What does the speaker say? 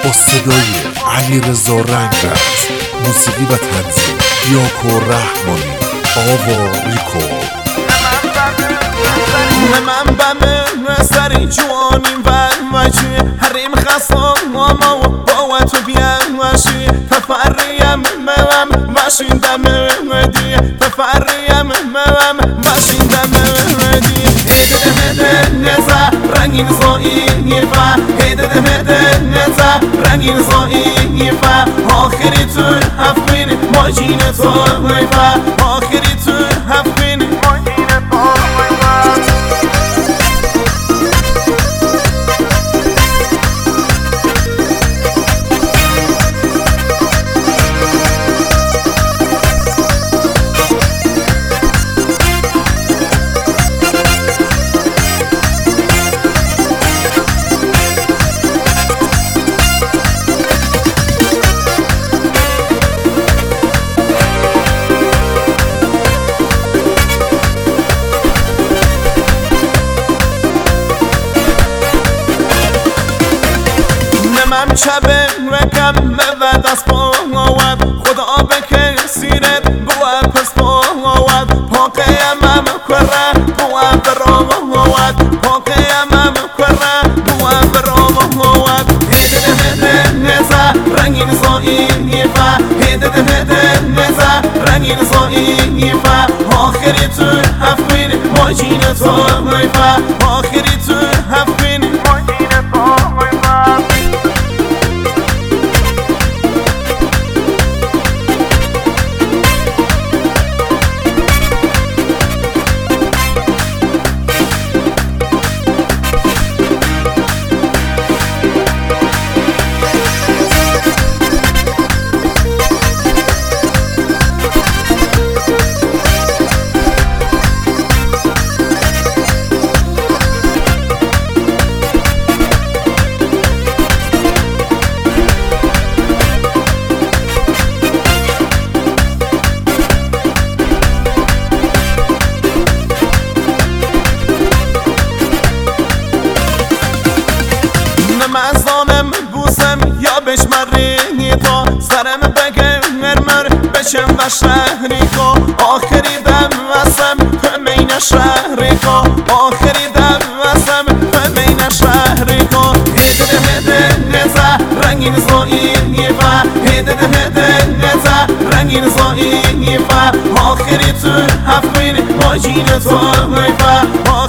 با صدای علیرضا رنگرز، موسیقی و تنظیم یاکو رحمانی، آوا ریکو. من بمه سری جوانیم و چی حریم خستم ماما و با تو بیان وشی تفریم مم ماشین دم دی تفریم مم ماشین دم دی هده نزا رنگین زاییفا هده نزا رنگین زاییفا آخری تو هفمین ماجین تو ویفا آخری تو هفمین ماجین تو ویفا. من شبه رکم و دست باوت خدا به کسیرت بوا پس باوت پاکیم کره بوا براموت پاکیم کره بوا براموت هده نزا رنگین زاییفا هده نزا رنگین زاییفا آخری تو هفمین ماجین تو ویفا آخری تو هفمین ماجین تو ویفا. مزانم بوسم یا بشمری تو سرم بگرمر بشم و شهری کو آخری دم وسم همین شهری کو آخری دم وسم همین شهری کو هده نزا رنگین زاییفا هده نزا رنگین زاییفا آخری تو هفمین ماجین تو ویفا